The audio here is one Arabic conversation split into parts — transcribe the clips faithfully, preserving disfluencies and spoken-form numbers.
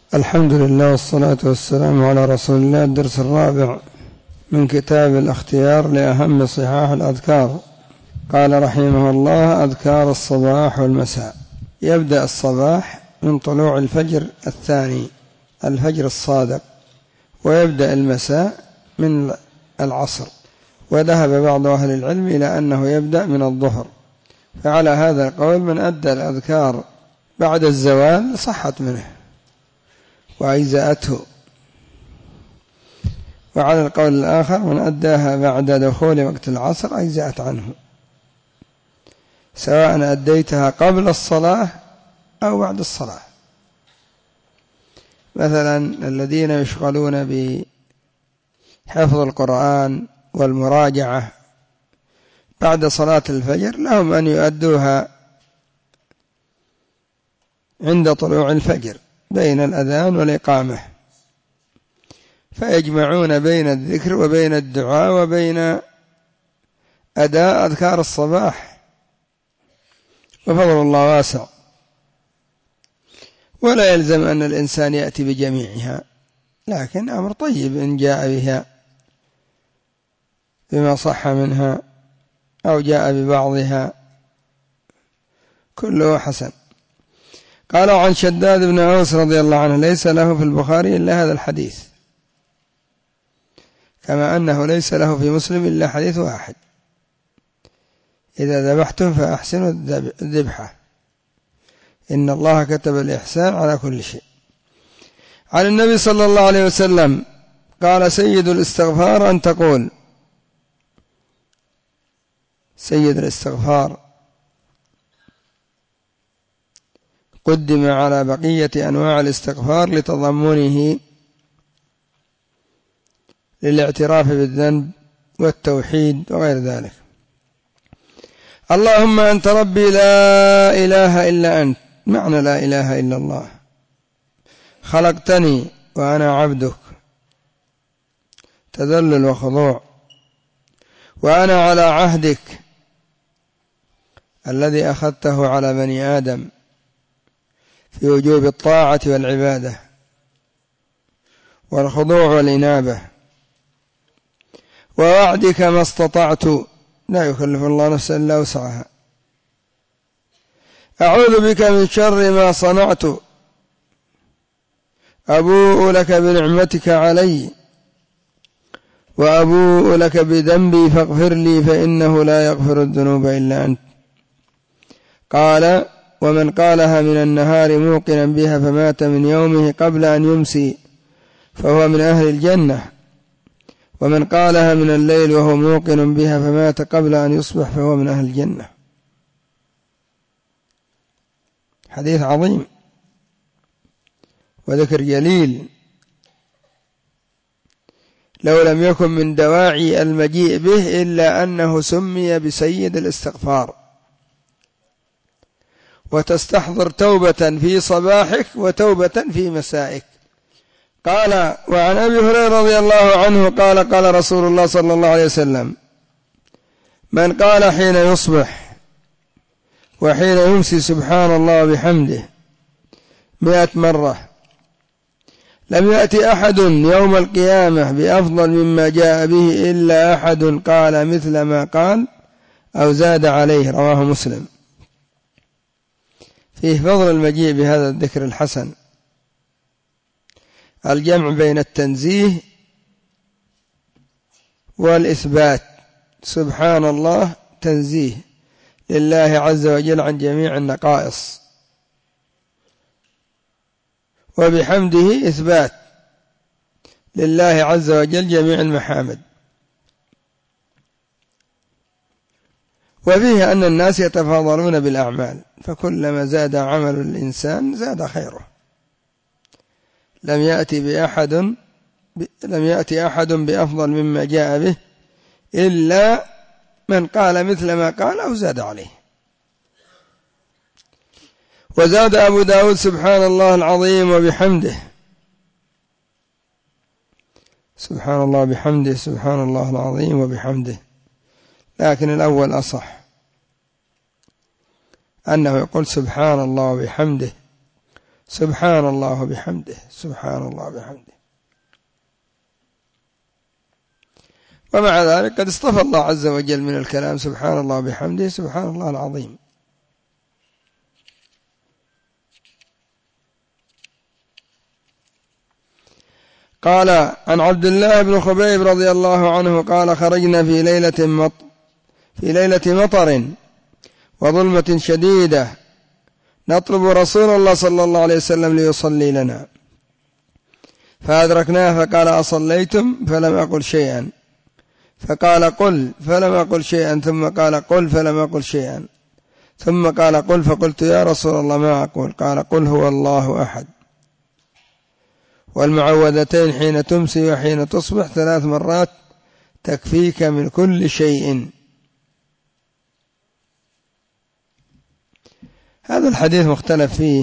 الحمد لله والصلاة والسلام على رسول الله. الدرس الرابع من كتاب الاختيار لأهم صحاح الأذكار. قال رحمه الله: أذكار الصباح والمساء. يبدأ الصباح من طلوع الفجر الثاني، الفجر الصادق، ويبدأ المساء من العصر، وذهب بعض أهل العلم إلى أنه يبدأ من الظهر، فعلى هذا القول من أدى الأذكار بعد الزوال صحت منه وأجزأته، وعلى القول الآخر من أداها بعد دخول وقت العصر أجزأت عنه، سواء أديتها قبل الصلاة أو بعد الصلاة. مثلا الذين يشغلون بحفظ القرآن والمراجعة بعد صلاة الفجر لهم أن يؤدوها عند طلوع الفجر بين الأذان والإقامة، فيجمعون بين الذكر وبين الدعاء وبين أداء أذكار الصباح، وفضل الله واسع، ولا يلزم أن الإنسان يأتي بجميعها، لكن أمر طيب إن جاء بها بما صح منها أو جاء ببعضها كله حسن. قال: عن شداد بن أوس رضي الله عنه: ليس له في البخاري إلا هذا الحديث، كما أنه ليس له في مسلم إلا حديث واحد: إذا ذبحتم فأحسنوا الذبحة، إن الله كتب الإحسان على كل شيء. عن النبي صلى الله عليه وسلم قال: سيد الاستغفار أن تقول. سيد الاستغفار قدم على بقية أنواع الاستغفار لتضمنه للاعتراف بالذنب والتوحيد وغير ذلك. اللهم أنت ربي لا إله إلا أنت، معنى لا إله إلا الله، خلقتني وأنا عبدك، تذلل وخضوع، وأنا على عهدك الذي أخذته على بني آدم في وجوب الطاعة والعبادة والخضوع والإنابة، ووعدك ما استطعت، لا يكلف الله نفسا إلا وسعها، أعوذ بك من شر ما صنعت، أبوء لك بنعمتك علي وأبوء لك بذنبي فاغفر لي فإنه لا يغفر الذنوب إلا أنت. قال: ومن قالها من النهار موقنا بها فمات من يومه قبل أن يمسي فهو من أهل الجنة، ومن قالها من الليل وهو موقن بها فمات قبل أن يصبح فهو من أهل الجنة. حديث عظيم وذكر جليل، لو لم يكن من دواعي المجيء به إلا أنه سمي بسيد الاستغفار، وتستحضر توبة في صباحك وتوبة في مسائك. قال: وعن أبي هريرة رضي الله عنه قال: قال رسول الله صلى الله عليه وسلم: من قال حين يصبح وحين يمسي سبحان الله وبحمده مئة مرة لم يأتي أحد يوم القيامة بأفضل مما جاء به إلا أحد قال مثل ما قال أو زاد عليه. رواه مسلم. فيه فضل المجيء بهذا الذكر الحسن، الجمع بين التنزيه والإثبات. سبحان الله تنزيه لله عز وجل عن جميع النقائص، وبحمده إثبات لله عز وجل جميع المحامد. وفيه أن الناس يتفاضلون بالأعمال، فكلما زاد عمل الإنسان زاد خيره. لم يأتي بأحد لم يأتي أحد بأفضل مما جاء به إلا من قال مثل ما قال أو زاد عليه. وزاد أبو داود: سبحان الله العظيم وبحمده. سبحان الله بحمده، سبحان الله العظيم وبحمده، لكن الأول أصح، أنه يقول سبحان الله وبحمده سبحان الله بحمده سبحان الله بحمده. ومع ذلك قد اصطفى الله عز وجل من الكلام سبحان الله بحمده سبحان الله العظيم. قال عن عبد الله بن خبيب رضي الله عنه قال خرجنا في ليلة مط في ليلة مطر وظلمة شديدة نطلب رسول الله صلى الله عليه وسلم ليصلي لنا، فأدركناه فقال أصليتم؟ فلم أقل شيئا، فقال قل، فلم أقل شيئا، ثم قال قل، فلم أقل شيئا، ثم قال قل، فقلت يا رسول الله ما أقول؟ قال قل هو الله أحد، والمعوذتين حين تمسي وحين تصبح ثلاث مرات تكفيك من كل شيء. هذا الحديث مختلف فيه،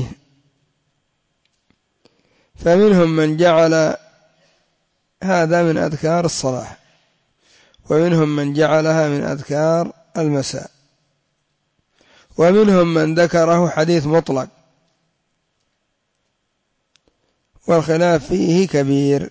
فمنهم من جعل هذا من أذكار الصباح، ومنهم من جعلها من أذكار المساء، ومنهم من ذكره حديث مطلق، والخلاف فيه كبير.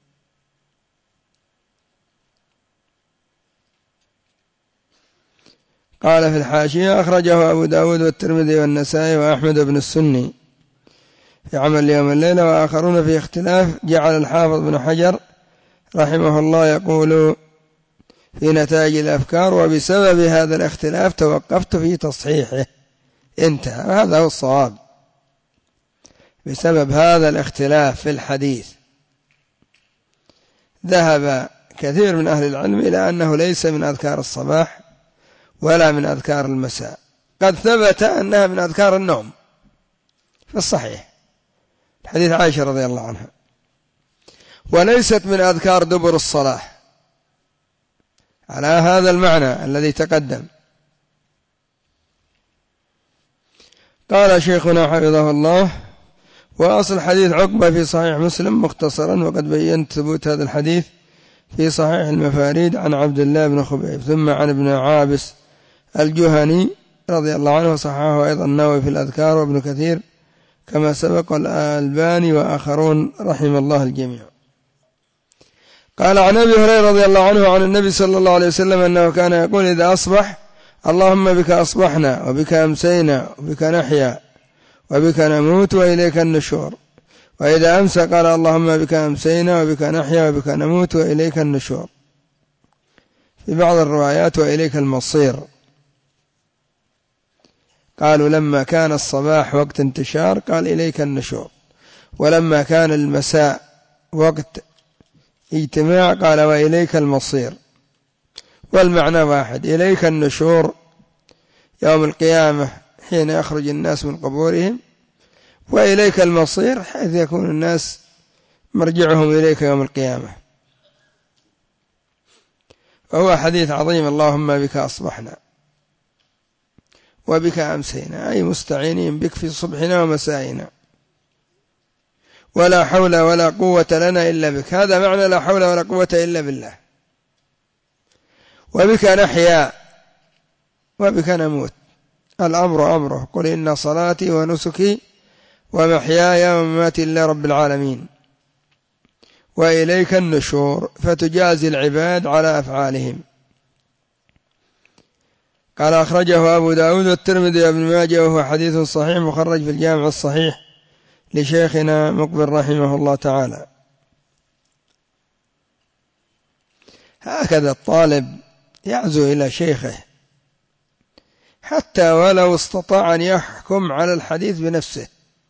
قال في الحاشية أخرجه أبو داود والترمذي والنسائي وأحمد بن السني في عمل يوم الليلة، وآخرون في اختلاف. جعل الحافظ بن حجر رحمه الله يقول في نتائج الأفكار وبسبب هذا الاختلاف توقفت في تصحيحه، انتهى. هذا هو الصواب، بسبب هذا الاختلاف في الحديث ذهب كثير من أهل العلم إلى أنه ليس من أذكار الصباح ولا من أذكار المساء، قد ثبت أنها من أذكار النوم في الصحيح حديث عائشة رضي الله عنها، وليست من أذكار دبر الصلاة على هذا المعنى الذي تقدم. قال شيخنا حفظه الله وأصل حديث عقبة في صحيح مسلم مختصرا، وقد بينت ثبوت هذا الحديث في صحيح المفاريد عن عبد الله بن خبيب ثم عن ابن عابس الجهني رضي الله عنه، وصححه أيضا النووي في الأذكار وابن كثير كما سبق الألباني وآخرون رحم الله الجميع. قال عن أبي هريرة رضي الله عنه عن النبي صلى الله عليه وسلم أنه كان يقول إذا أصبح اللهم بك أصبحنا وبك أمسينا وبك نحيا وبك نموت وإليك النشور، وإذا أمسى قال اللهم بك أمسينا وبك نحيا وبك نموت وإليك النشور، في بعض الروايات وإليك المصير. قالوا لما كان الصباح وقت انتشار قال إليك النشور، ولما كان المساء وقت اجتماع قال وإليك المصير، والمعنى واحد، إليك النشور يوم القيامة حين يخرج الناس من قبورهم، وإليك المصير حيث يكون الناس مرجعهم إليك يوم القيامة. وهو حديث عظيم، اللهم بك أصبحنا وبك أمسينا، أي مستعينين بك في صبحنا ومسائنا، ولا حول ولا قوة لنا إلا بك، هذا معنى لا حول ولا قوة إلا بالله. وبك نحيا وبك نموت، الأمر أمره، قل إن صلاتي ونسكي ومحياي ومماتي لله رب العالمين، وإليك النشور، فتجازي العباد على أفعالهم. قال أخرجه أبو داود والترمذي وابن ماجه وهو حديث صحيح مخرج في الجامع الصحيح لشيخنا مقبل رحمه الله تعالى. هكذا الطالب يعزو إلى شيخه حتى ولو استطاع أن يحكم على الحديث بنفسه،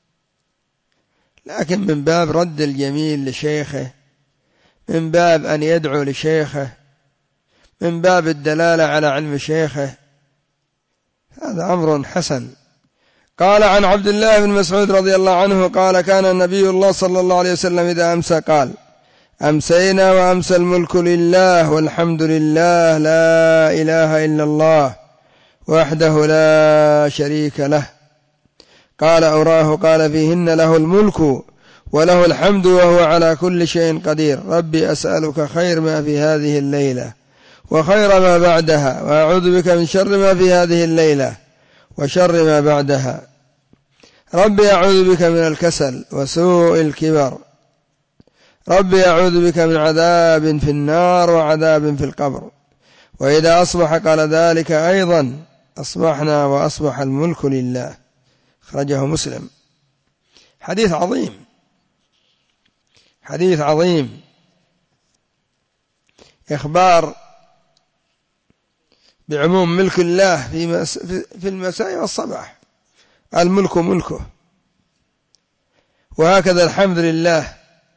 لكن من باب رد الجميل لشيخه، من باب أن يدعو لشيخه، من باب الدلالة على علم شيخه، هذا أمر حسن. قال عن عبد الله بن مسعود رضي الله عنه قال كان النبي الله صلى الله عليه وسلم إذا أمسى قال أمسينا وأمسى الملك لله والحمد لله لا إله إلا الله وحده لا شريك له. قال أراه قال فيهن له الملك وله الحمد وهو على كل شيء قدير. ربي أسألك خير ما في هذه الليلة وخير ما بعدها، وأعوذ بك من شر ما في هذه الليلة وشر ما بعدها. ربي أعوذ بك من الكسل وسوء الكبر، ربي أعوذ بك من عذاب في النار وعذاب في القبر. وإذا أصبح قال ذلك أيضا: أصبحنا وأصبح الملك لله. خرجه مسلم. حديث عظيم، حديث عظيم، إخبار بعموم ملك الله في المساء والصباح. الملك ملكه، وهكذا الحمد لله،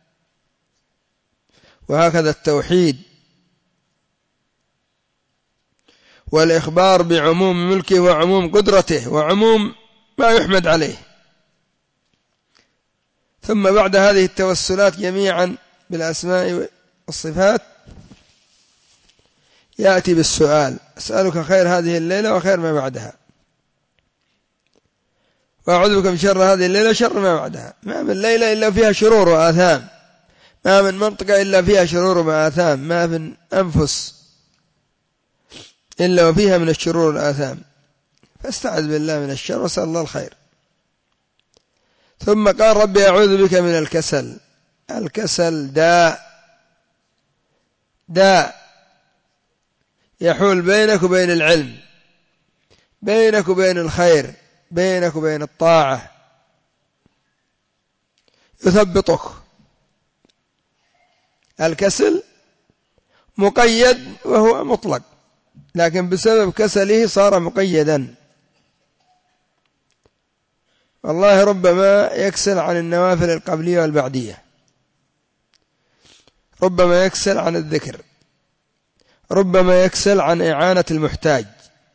وهكذا التوحيد، والإخبار بعموم ملكه وعموم قدرته وعموم ما يحمد عليه. ثم بعد هذه التوسلات جميعا بالأسماء والصفات يأتي بالسؤال: أسألك خير هذه الليلة وخير ما بعدها، وأعوذ بك من شر هذه الليلة وشر ما بعدها. ما من ليلة إلا فيها شرور وآثام، ما من منطقة إلا فيها شرور وآثام، ما من أنفس إلا وفيها من الشرور والآثام. فاستعذ بالله من الشر وسأل الله الخير. ثم قال: ربي أعوذ بك من الكسل. الكسل داء، داء يحول بينك وبين العلم، بينك وبين الخير، بينك وبين الطاعة، يثبطك. الكسل مقيد وهو مطلق، لكن بسبب كسله صار مقيدا. والله ربما يكسل عن النوافل القبلية والبعدية، ربما يكسل عن الذكر، ربما يكسل عن إعانة المحتاج،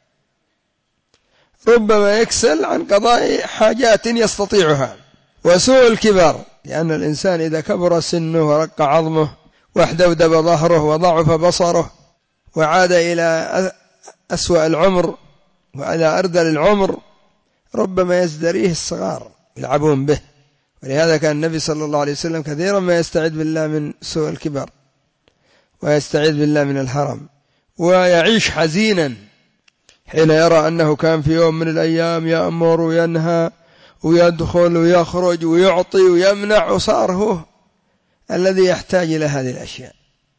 ربما يكسل عن قضاء حاجات يستطيعها. وسوء الكبر، لأن الإنسان إذا كبر سنه ورق عظمه واحدودب ظهره وضعف بصره وعاد إلى أسوأ العمر وإلى أردل العمر، ربما يزدريه الصغار يلعبون به. ولهذا كان النبي صلى الله عليه وسلم كثيرا ما يستعيذ بالله من سوء الكبر ويستعيذ بالله من الهرم، ويعيش حزينا حين يرى أنه كان في يوم من الأيام يأمر وينهى ويدخل ويخرج ويعطي ويمنع، وصار هو الذي يحتاج إلى هذه الأشياء.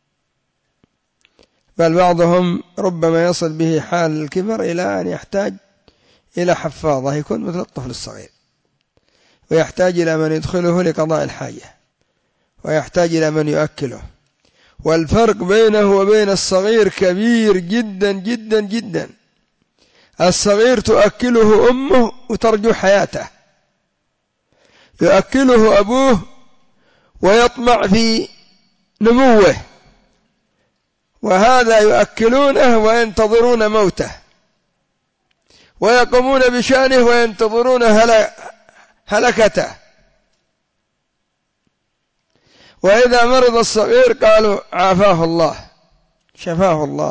بل بعضهم ربما يصل به حال الكبر إلى أن يحتاج إلى حفاظة، يكون مثل الطفل الصغير، ويحتاج إلى من يدخله لقضاء الحاجة، ويحتاج إلى من يؤكله. والفرق بينه وبين الصغير كبير جدا جدا جدا. الصغير تؤكله أمه وترجو حياته، يؤكله أبوه ويطمع في نموه، وهذا يؤكلونه وينتظرون موته، ويقومون بشأنه وينتظرون هلكته. وإذا مرض الصغير قالوا عافاه الله، شفاه الله.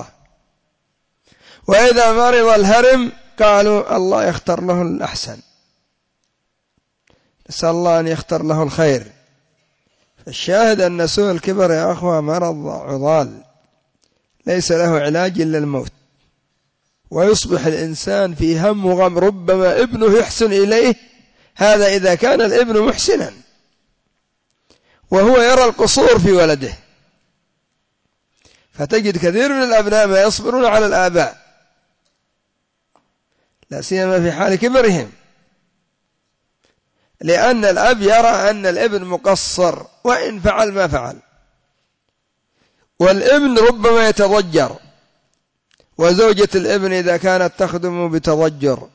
وإذا مرض الهرم قالوا الله يختار له الأحسن، نسأل الله أن يختار له الخير. فالشاهد أن سوء الكبر يا أخوة مرض عضال ليس له علاج إلا الموت، ويصبح الإنسان في هم وغم. ربما ابنه يحسن إليه، هذا إذا كان الابن محسنا، وهو يرى القصور في ولده. فتجد كثير من الأبناء ما يصبرون على الآباء، لا سيما في حال كبرهم، لأن الأب يرى أن الابن مقصر وإن فعل ما فعل. والابن ربما يتضجر، وزوجة الابن إذا كانت تخدمه بتضجر،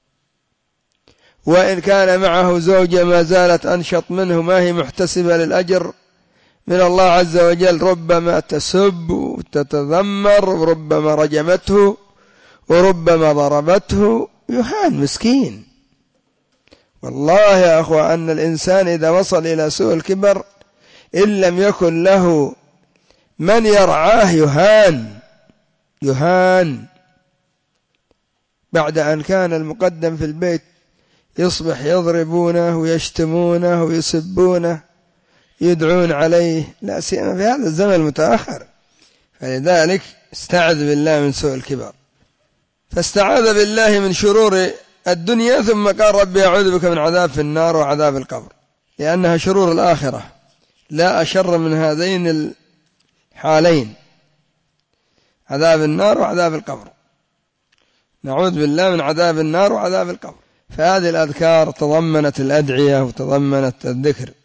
وإن كان معه زوجة ما زالت أنشط منه ما هي محتسبة للأجر من الله عز وجل، ربما تسب وتتذمر، وربما رجمته، وربما ضربته، يهان مسكين. والله يا أخوة أن الإنسان إذا وصل إلى سوء الكبر إن لم يكن له من يرعاه يهان، يهان. بعد أن كان المقدم في البيت يصبح يضربونه ويشتمونه ويسبونه، يدعون عليه، لا سيما في هذا الزمن المتأخر. فلذلك استعذ بالله من سوء الكبر. فاستعاذ بالله من شرور الدنيا، ثم قال ربي أعوذ بك من عذاب في النار وعذاب القبر، لأنها شرور الآخرة لا أشر من هذين الحالين، عذاب النار وعذاب القبر. نعوذ بالله من عذاب النار وعذاب القبر. فهذه الأذكار تضمنت الأدعية وتضمنت الذكر.